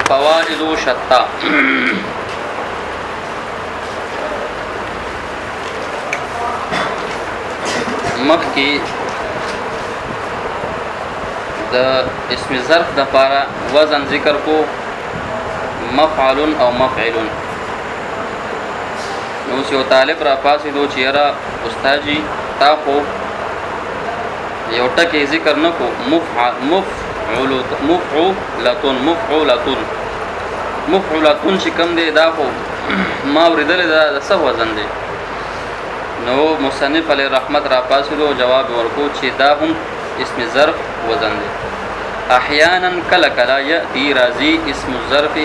فوائد شتى مخکې د اسم ظرف د لپاره وزن ذکر کو مفعل او مفعل نو یو طالب را پاسې دو چیرې استادجی تا خو یو ټکی ذکر نکو مفعولتون چې کوم دی دا خو ما ورېدل دا څه وزن دی نو مصنف علی رحمت را پاسې دو جواب ورکو چې دا هم اسم ظرف وزن دی احیانا کلا کلا یاتی راضی اسم الظرف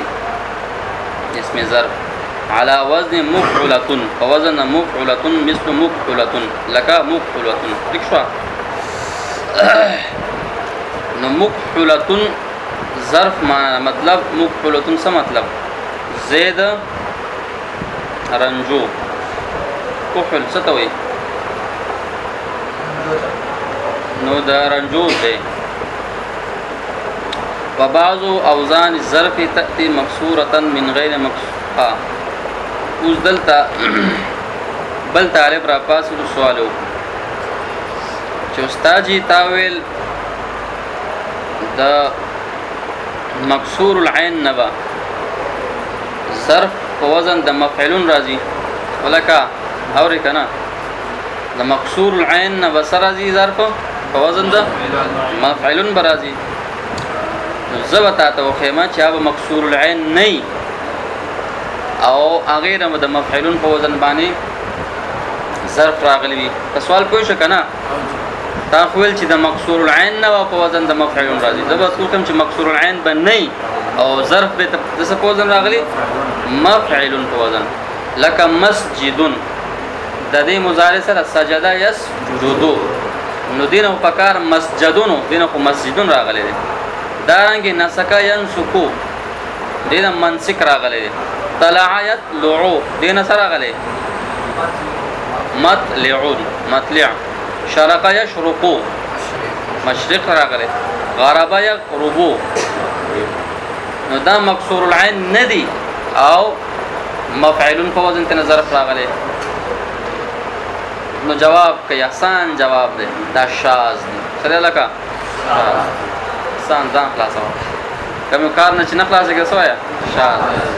على وزن مفعولتون فوزن مفعولتون مثل مفعولتون لك مفعولتون دښوا نو مفعولتون ظرف مطلب مفعولتون څه مطلب زید رنجو کحل څه ته وي نو دا رنجو دی وبعض اوزان الظرف تاتي مكسوره من غير مكسوره اوس دلته بل طالب را پاسو سوالو چې استاد جی تاویل د مکسور العين نبا ظرف په وزن د مفعول راځي ولکه اوري کنه د مکسور العين نبا سره راځي ظرف په وزن د مفعول برازي زبتا ته خیمه چې هغه مکسور العين نه او غیر د مفعول په وزن باندې ظرف راغلی وي سوال کوی شو کنه تا خپل چې د مکسور العين نه په وزن د مفعول راځي زبر کوم چې مکسور العين بنئ او ظرف به د څه په وزن راغلی مفعول په وزن لکه مسجد د دې مضارع سره سجدا یسجدو نو دینه په کار مسجدونو دینه په مسجدون راغلی دي دارنګ نسکا ينسکو دینه منسک راغلی دي طلعت لعو دینه سره راغلی مطلعون مطلع شرق يشرقو مشرق راغلی غرب يغربو نو دا مکسور العين ندی او مفعول په وزن ته ظرف راغلی نو جواب کوي آسان جواب دی دا شاذ دی سره لکه آسان ځان خلاصو کوم کار نه چې نه خلاصې کې سوایا شاذ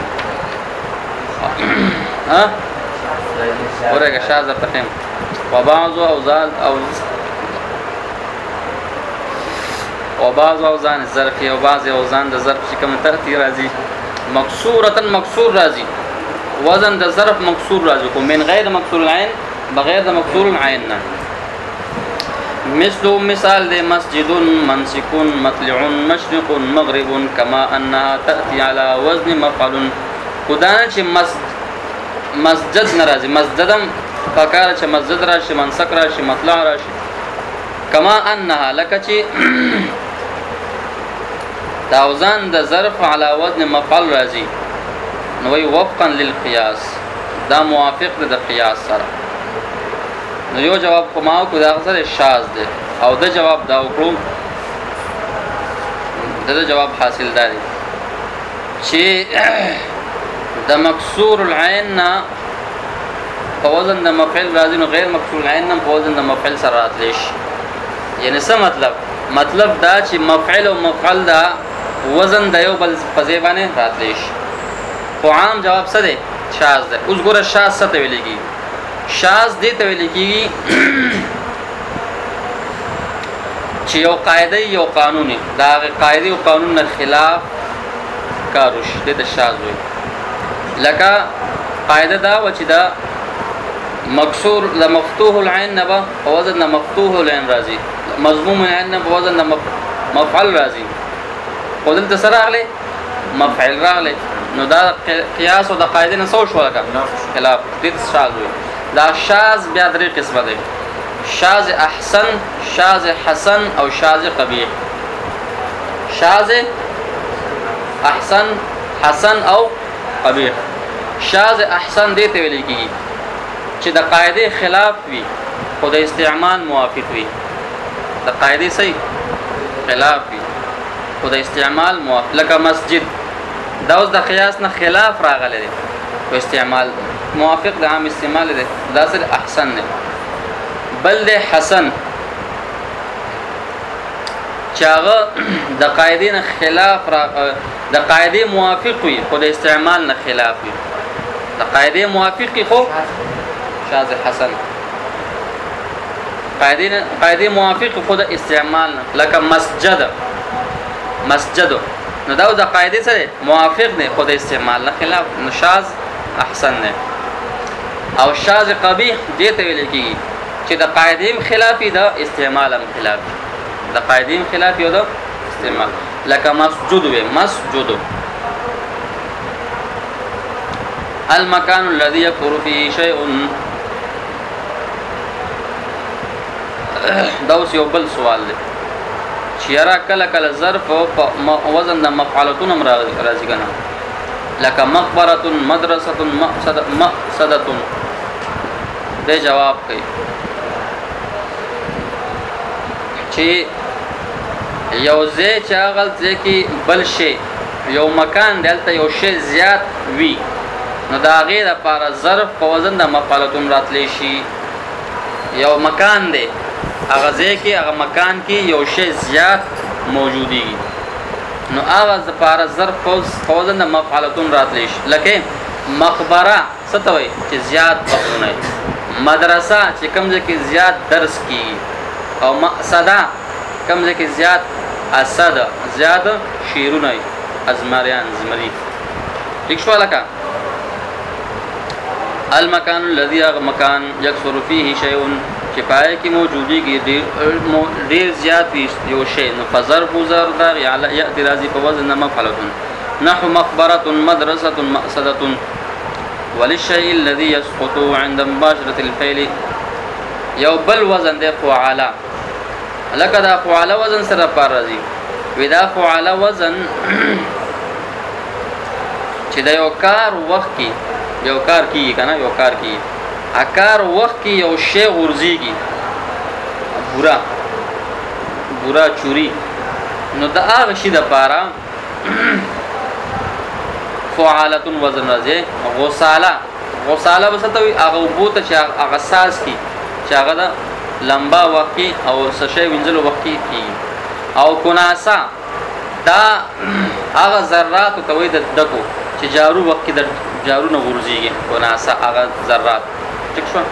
ها ورګه شاذ تفهم وبعض اوزان اوزان الظرف او بعض اوزان د ظرف چې کوم ترتیب راځي مکسورتن مکسور راځي وزن د ظرف مکسور راځي کوم من غیر مکسور العين بغیر د مکسور العين نه مثال د مسجد منسك مطلع مشرق مغرب كما انها تاتي على وزن مفعول خدانه چې مسجد ناراضي مسجدم فکر چې مسجد راشي منسک راشي مطلع راشي كما انها لکه چې داوزان د ظرف على وزن مفعول راځي نو وفقا للقياس دا موافق د قياس سره نو یو جواب کوماو کو دا سره شاذ دی او د جواب دا وکړو د جواب حاصل داري چې د مکسور العين نه په وزن د مفعول راځي نو غیر مکسور العين نه په وزن د مفعول سره راتلی شي یعنی څه مطلب دا چې مفعول او مفعل دا وزن د یو بل په ځای باندې راتلی شي خو عام جواب څه دی شاذ دی اوس ګوره شاذ څه ته ویل کیږي شاذ دې ته ویل کیږي چې یو قاعده یو قانوني دا قاعده او قانون نه خلاف کاروش دې ته شاذ وي لکه قاعده دا و چې دا مکسور ل مفتوح العين نبا وزن مفتوح العين راځي مضموم العين نبا وزن مفعل راځي قدل تسرع عليه مفعل راغله نو دا قياس او د قاعده نه سو شو لکه خلاف دې شاذ وي دا شاذ بیا درې قسمه دي شاذ احسن شاذ حسن او شاذ قبیح شاذ احسن حسن او قبیح شاذ احسن دې ته ویل کیږي چې د قاعده خلاف وي خو د استعمال موافق وي د قاعده صحیح خلاف وي خو د استعمال موافق لکه مسجد دا اوس د قیاس نه خلاف راغلی دی او استعمال موافق د عام استعمال دی دا سره احسن نه بل د حسن چاغه د قاعده نه خلاف د قاعده موافق وي خو د استعمال نه خلاف وي د قاعده موافق خو شاذ حسن قاعده موافق خو د استعمال نه لکه مسجد نو دا د قاعده سره موافق نه خو د استعمال نه خلاف نشاذ احسن نه او شاذ قبیح دې ته ویل کیږي چې د قاعده خلافي د استعمال هم خلافي د قاعده خلاف یو د استعمال لکه مسجد المكان الذي يكثر فيه شيء دا اوس یو بل سوال دی چې را کله ظرف او وزن د مفعولتون راځي کنه لکه مقبره مدرسه مقصده دې جواب کوي چې یو ځای چې هغه ځای کې بل شي یو مکان دلته یو شی زیات وي نو دا غیر لپاره ظرف په وزن د مفعولتون راتلی شي یو مکان دی هغه ځای کې هغه مکان کې یو شی زیات موجودي نو هغه لپاره ظرف په وزن د مفعولتون راتلی شي لکه مقبره ستوي چې زیات وختونه مدرسه چې کوم ځای کې زیات درس کیږي او مقصده کوم ځای کې زیات اسد زیات شیرونه ازمریان زمری ٹھیک شو لکه المکان الذي مکان یکثر فيه شیء چې پای کې موجودي کې ډیر زیات یو شی نو فظرف زردا یاتي راځي په وزن مفعولتون نحو مقبره مدرسه مقصده وللشيء الذي يسقط عند مباشره الفعل یو بل وزن دی فعاله لکه دا فعاله وزن سره پر راځي ودا فعاله وزن چې دا یو کار وخت کې یو کار کیږي کنه یو کار کیږي اکار وخت کې یو شی غورځيږي بورا چوری نو دا هغه شی د پاره فعالتون وزن راځي غساله وسته وي هغه بوته چې هغه ساس کی چې هغه دا لمبا وخت او سشه وینځلو وخت کی او کناسا دا هغه ذرات ته وي د دکو چې جارو وخت د جارو نه ورځيږي کناسا هغه ذرات ٹھیک شو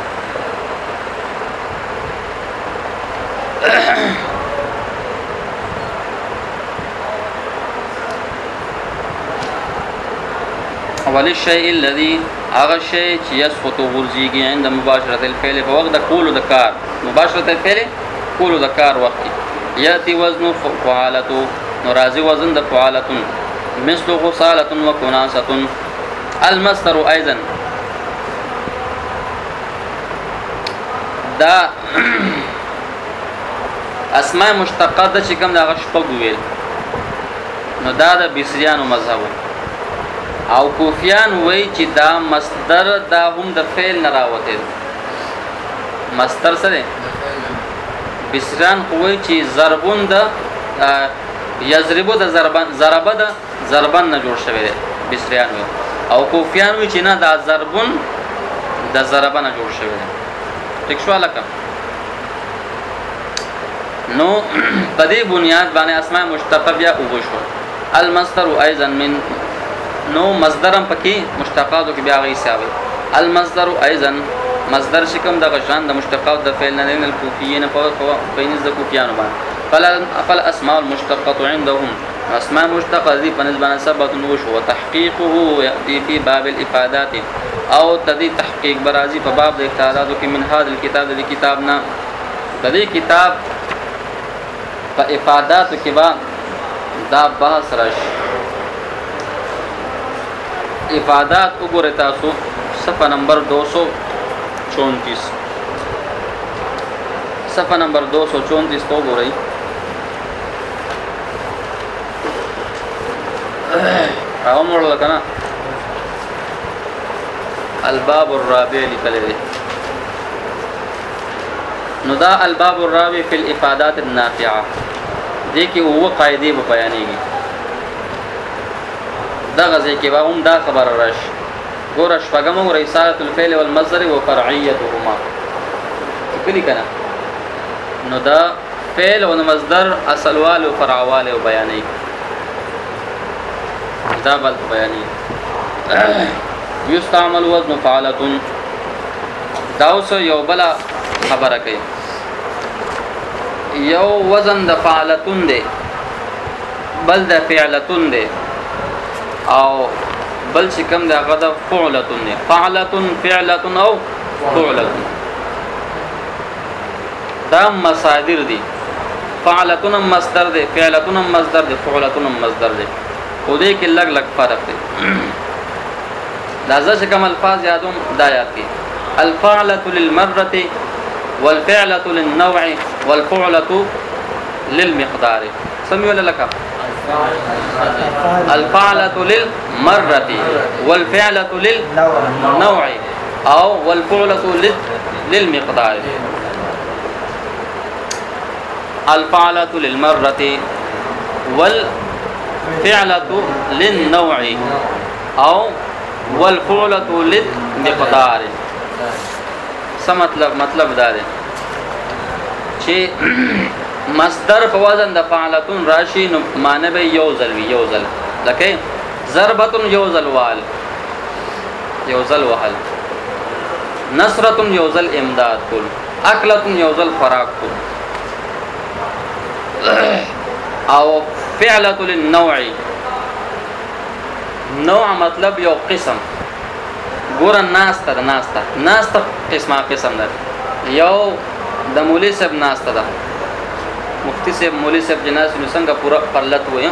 اول الشيء الذي هغه شی چې يسقط ورځيږي عند مباشره الفعل په وخت د کولو د کار مباشره الفعل کولو د کار وخت یاتي وزن فعالته ناراضي وزن د فعالتون مثل غساله وكناسه المصدر ايضا دا اسماء مشتقات د چې کوم د غشپګ ویل نو دا د بصریانو مذهب او کوفیان وای چې دا مصدر دا هم د فعل نه راوته مصدر سره بصریان وای چې ضربون د یضربو د ضربن نه جوړ شوی دی بصریان وای او کوفیان وای چې نه دا ضربون د ضربن نه جوړ شوی دی ٹھیک شو لکه نو په دې بنیاد باندې اسماء مشتقه بیا وګورئ المصدر ايضا من نو مصدرم پکې مشتقات کې بیا غي حساب المصدر ايضا مصدر شکم د غشان د مشتقات د فعل نه د کوفیین په بینز د کوفیانو باندې فل اسماء المشتقات عندهم اسماء مشتقه دي په نسبت ثبت نو شو تحقيقه ياتي في باب الافادات او تدي تحقيق برازي په باب د افادات کې من هذا الكتاب د کتابنا د دې کتاب په افادات کې با دا بحث راشي افادات وګورئ تاسو صفحه نمبر 234 صفحه نمبر 234 تو وګورئ راو موږ لکنه الباب الرابع لیکل دي نو دا الباب الرابع فی الافادات النافعه دي کې هو قاعده به بیانېږي دا غزي کې به هم دا خبر راشي ګور شپږم رسالة الفعل والمصدر وفرعيتهما کلی کنه نو دا فعل او مصدر اصلوال او فرعوال او بیانې دا بل بیانې یستعمل وزن فعلة داوس یو بل خبره کوي یو وزن د فعلتون دی بل د فعلتون دی او بل چې کوم د هغه د فعلتون دی فعلتون فعلتون او فعلتون دا مصادر دي فعلتون مصدر دی فعلتون مصدر دی فعلتون مصدر دی خو دې کې لګ لګ فرق دی دا ځکه کوم الفاظ یادوم دا یاد کی الفعلة للمرة والفعلة للنوع والفعلة للمقدار سمي ولا لك الفعلة للمرة والفعلة للنوع أو والفعلة للمقدار الفعلة للمرة والفعلة للنوع أو والفعلة للمقدار څه مطلب دا دی چې مصدر په وزن د فعلتون راشي نو معنی به یو ځل لکه ضربتون یو ځل وهل نصرتون یو ځل امداد کول اکلتون یو ځل خوراک کول او فعلة للنوع نوع مطلب یو قسم ګور ناسته قسم ده یو د مولوی صاحب ناسته ده مفتی صاحب مولوی صاحب جناس نو څنګه پورا پرلت وې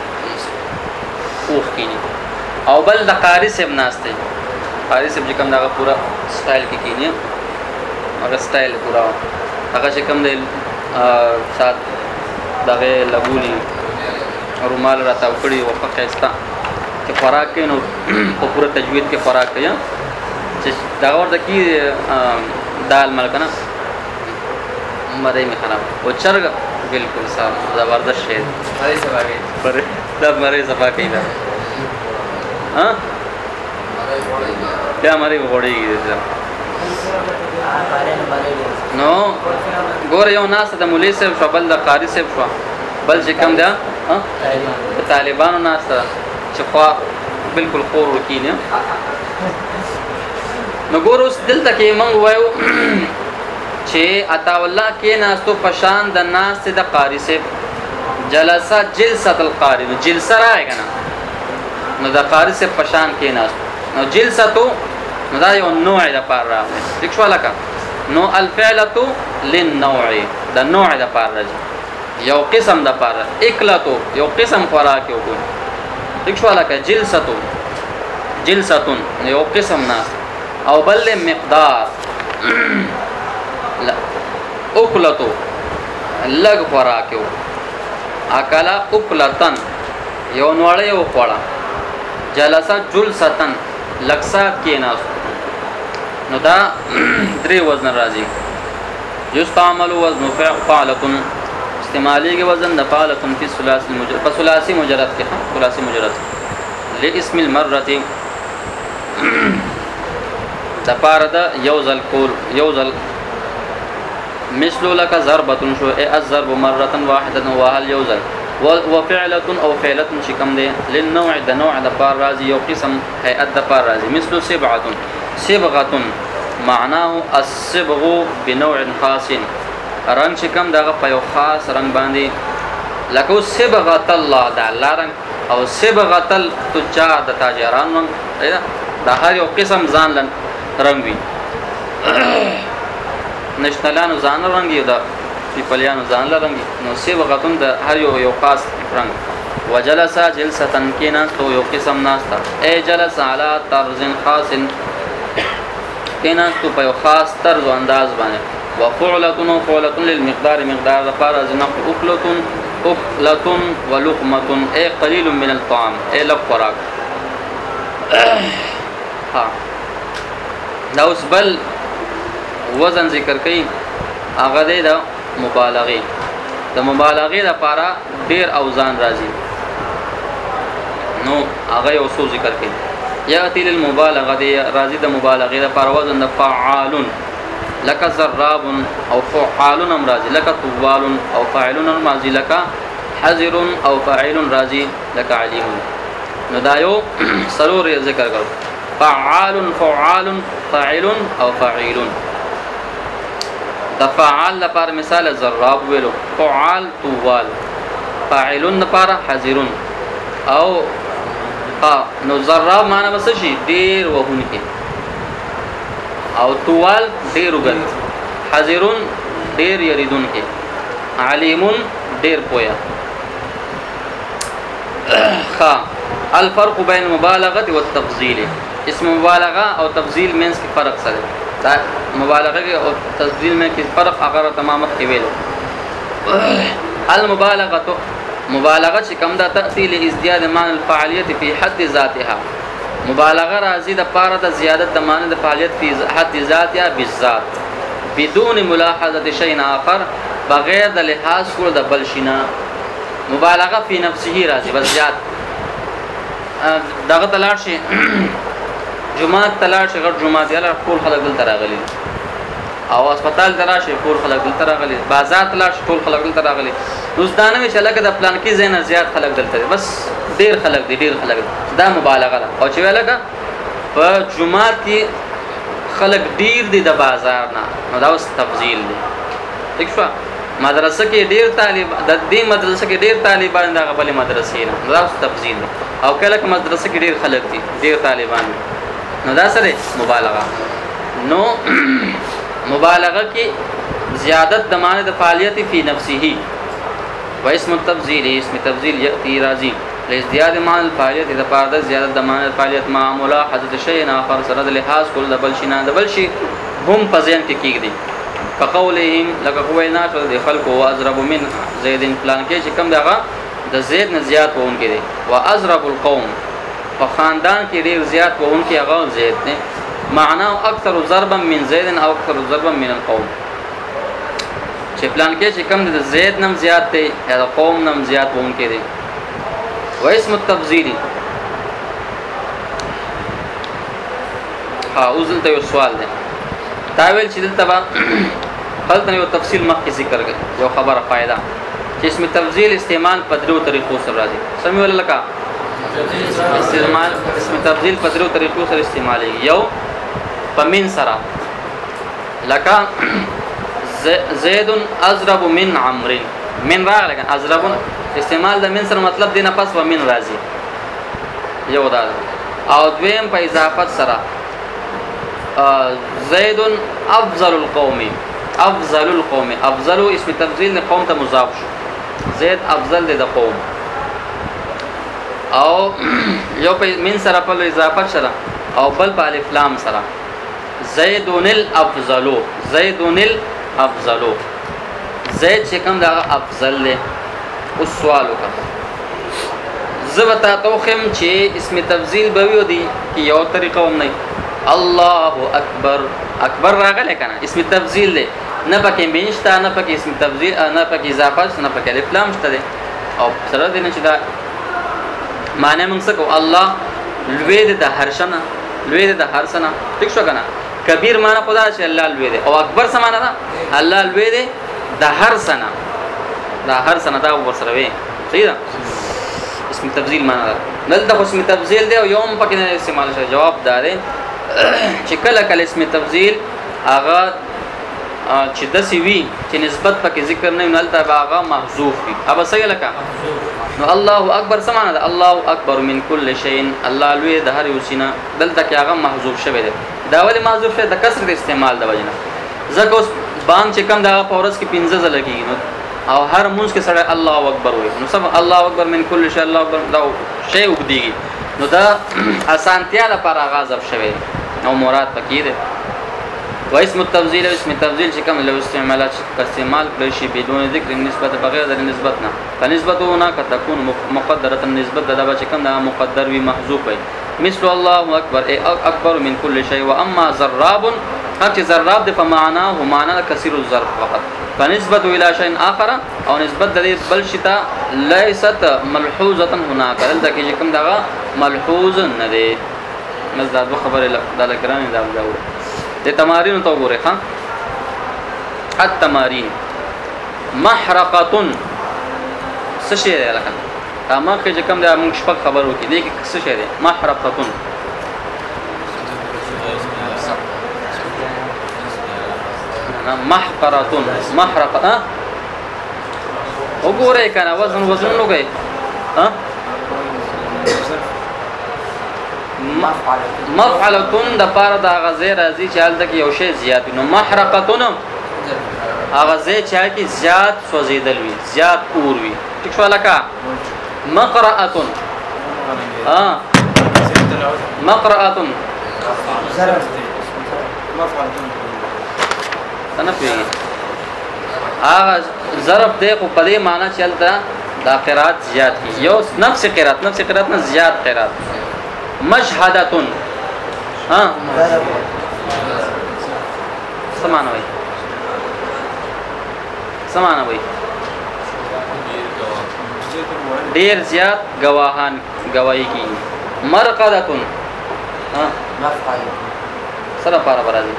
اوخ کینی او بل د قاری صاحب ناسته قاری صاحب چې کوم دا پورا سټایل کې کینی هغه سټایل پورا هغه چې کوم د سات دغه لګونی رومال راته وکړي او په خسته چې خوراک کینو په پورا تجوید کې خوراک کیا چې دا ورته کی دال ملکنه مړې می خراب او چرګ بالکل صاحب زبردست شی مړې صفا کوي پر دا مړې صفا کوي دا ها بیا مړې وړيږي نو ګور یو ناس د مولوی صاحب شو بل د قاری صاحب شو بل چې کوم دا طالبانو ناس چې خوا بالکل خور وکینه نو ګور اوس دلته کې مونږ وایو چې عطا الله کې ناستو پشان د ناس د قاری صاحب جلسه جلسه القاری نو جلسه راځي کنه نو د قاری صاحب پشان کې ناستو نو جلسه تو نو دا یو نوع د پار راځي دښوا لکه نو الفعلة للنوع د نوع د پار راځي یو قسم د پار اکلتو یو قسم خوراک یو کو دښوا لکه جلسه یو قسم ناس او بل مقدار لا اکلتو لګ خوراک یو اکلا اکلتن یو نوړې یو خوړه جلسه جلستن لکسات کې ناس نو دا درې وزن راځي یستعمل وزن فعلة استعمالي کې وزن د فعلة فی ثلاثی مجرد فثلاثی مجرد کې ثلاثی مجرد لاسم المرة د پاره د یوزل کول یوزل مثل لك ضربه شو الضرب مره واحده وهل يوزل وفعله او فعله شکم دي للنوع د نوع د پار راضي یو قسم هيئت د پار راضي مثل صبغه معناه الصبغ بنوع خاص رنگ شکم دغه په یو خاص رنگ باندې لکه صبغه الله د الله رنگ او صبغه التجار د تاجران رنگ دا هر یو قسم ځان لن رنگ وي نشنلانو ځان رنگي دا پیپلیانو ځان رنگي نو صبغتون د هر یو خاص رنگ وجلس جلسه کینا تو یو قسم ناستا اي جلس على طرز خاص کینا تو په یو خاص طرز او انداز باندې وفعلة للمقدار مقدار لپاره ځنه اکلتون ولقمه اي قليل من الطعام اي لفراق ها دا اوس بل وزن ذکر کئ هغه د مبالغه لپاره ډیر اوزان راځي نو هغه یو څو ذکر کړي یاتی للمبالغه دی راضی د مبالغه د پر وزن د فعال لك ضراب او فعال راضی لك طوال او فاعل راضی لك حذر او فاعل راضی لك عليم نو دا یو سرور ذکر کړو فعال فعال فاعل او فاعل د فعال لپاره مثال ضراب ویلو فعال طوال فاعل لپاره حذر او نو ضراب معنا بس شي ډیر وهونکي او طوال ډیر وګل حذرون ډیر یریدونکي علیمون ډیر پویا خ الفرق بین المبالغه والتفضیل اسم مبالغه او تفضیل مینس کې فرق سره دا مبالغه او تفضیل میں کې فرق اگر تمامت کې ویل المبالغه مبالغه چې کوم دا تأتي لازدياد معنى الفعاليه في حد ذاتها مبالغه راځي د پاره د زیادت د معنی د فعالیت په حد ذات یا بالذات بدون ملاحظه شيء اخر بغیر د لحاظ کول د بل شینا مبالغه په نفسه راځي بس زیات دغه تلاش شي جمعه تلاش غیر جمعه دی الله ټول خلک دل تراغلي او هسپتال تلاش ټول خلک دل تراغلي بازار تلاش ټول خلک دل تراغلي دوستانه وی شلګه د پلان کې زینه زیات خلک دلته بس ډیر خلک دي ډیر خلک دا مبالغه ده او چې ویلګه په جمعه کې خلک ډیر دي د بازار نه نو دا اوس تفضیل دی ٹھیک شو مدرسه کې ډیر طالب د دې مدرسه کې ډیر طالبان دا غبلې مدرسې نه دا اوس تفضیل دی او کله کې مدرسه کې ډیر خلک دي ډیر طالبان نو دا سره مبالغه نو مبالغه کې زیادت د معنی د فعالیت فی نفسه و اسم التفضیل اسم تفضیل یاتی راضی لازدیاد معنی الفعالیت د پاره زیادت د معنی فعالیت معموله حدث شیء اخر سره د لحاظ کول د بل شي نه د بل شي هم پزین کې کېږي فقولهم لك قوینا شو د خلق او ازرب من زید فلان کې چې کم دغه د زید نه زیات وون کې دي و ازرب القوم په خاندان کې ډیر زیات وون کې هغه زید نه معنا اکثر ضربا من زید او اکثر ضربا من القوم چې پلان کې چې کم د زید نم زیات دی یا قوم نم زیات وون کې دي و اسم التفضیل اوزل ته یو سوال دی تاویل چې دلته با خلط نه یو تفصیل مخکې ذکر کړ یو خبره فائدہ چې اسم تفضیل استعمال په درو طریقو سره راځي سمې ول لکه استعمال اسم تفضیل په درو طریقو سره استعمالي یو پمن سره لکه زید ازرب من عمرو من راغله ازرب استعمال د من سره مطلب دینه پس و من راځي یو دا او دویم په اضافت سره زید افضل القوم افضل اسم تفضیل نه قوم ته مضاف شو زید افضل د قوم او یو په من سره په اضافت سره او بل په الف لام سره زیدون الافضل زید چې کوم دا افضل له او سوال وکړه زبتا توخم چې اسم تفضیل به وي دی کی یو طریقه هم نه الله اکبر راغله کنه اسم تفضیل له نه پکې منشتا نه پکې اسم تفضیل نه پکې اضافه نه پکې الف لام شته او سره دې نه چې دا معنی موږ څه کو الله لوی د هرشنه لوی د هرسنه ٹھیک شو کنه کبیر معنی خدا چې الله لوی دی او اکبر سمانه دا الله لوی دی د هرسنه دا هرسنه دا ورسره وي صحیح ده اسم تفضیل معنی دا دلته اسم تفضیل دی او یوم پکې نه استعمال شي جواب دار چې کله اسم تفضیل اغا چې د سی وی چې نسبت پکې ذکر نه نلته باغه محذوف وي ابا صحیح لکه نو الله اکبر سمانه ده الله اکبر من كل شيء الله لوی د هر یو شینه دلته کې هغه محذوف شوی دی دا ولی محذوف شوی د کثرت استعمال د وجنه زکه اوس بان چې کم دا پورس کې 15 ځله کېږي نو او هر مونږ کې سره الله اکبر وي نو سب الله اکبر من كل شيء الله اکبر دا شی وګديږي نو دا اسانتیا لپاره غاضب شوی نو مراد پکې ده و اسم التفضیل اسم تفضیل چې کوم له استعمالات استعمال کړی شي بدون ذکر نسبت بغیر د نسبت نه فنسبتونه کتكون مقدره نسبت د چې کوم دا مقدر وي محذوف وي مثل الله اکبر اکبر من كل شيء واما ضراب هغه ضراب د په معنا هو معنا کثیر الظرف فقط فنسبت الى شيء اخر او نسبت د بل شتا ليست ملحوظه هناك دلته کې کوم دا ملحوظ نه دی مزداد خبره د لکران دا وځو د تمارین تو ګوره ها التمارین محرقه څه شی دی لکه ما کې کوم د موږ شپږ خبرو کې دی څه شی دی محرقه محرقه وګوره کنه وزن لګي ها مفعلتون د پاره د غزه راځي چې حالت کې یو شی زیات نو محرقتون غزه چې کې زیات سوزیدل وي زیات اور وي ټیک شو لکه مقرأتون مقرأتون ظرف مفعلتون څنګه پیږي هغه ظرف دی خو په دې معنی چلتا دا قرات زیات کی یو نفس قرات نه زیات قرات مشهدتون سمانوي ډیر زیات گواهان گواہی کی مرقدتون سره پارا برازي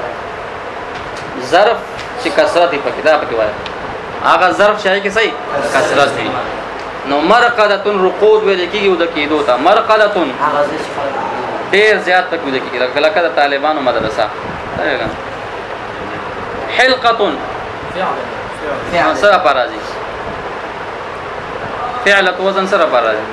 ظرف چې کثرت په کتاب کې وایي هغه ظرف شای کې صحیح کثرت وي نو مرقدتون رقود ویل کېږي د کېدو ته مرقدتون ډیر زیات تک ویل کېږي لکه د طالبانو مدرسه حلقتون سره پارازي فعلت وزن سره پارازي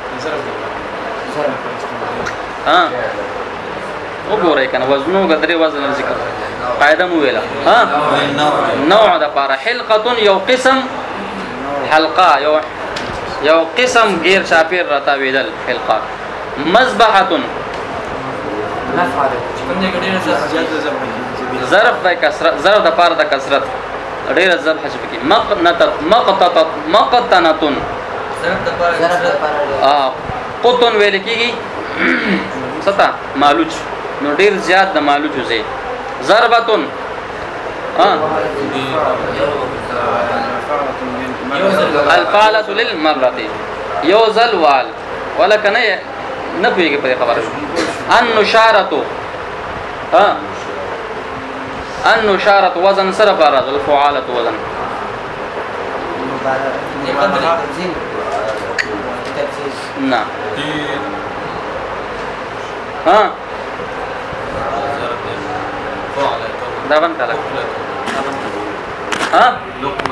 ها وګورئ کنه وزنو غدري وزن ذکر قاعده مو ویلا ها نوع د پاره حلقه یو قسم حلقه یو قسم غیر شافیر رتا ویدل حلقه مذبحه ظرف د کثرت ظرف د پاره د کثرت ډیر ذبح شي کی مقتنتون ظرف د پاره قطن ویل کیږي ستا مالوچ نو ډیر زیات د مالوچ زی ضربتون الفالة للمرة يوزل وال ولكن نه پیږي په خبره النشارة النشارة وزن سره بارز الفعالة وزن نه دا بند کړه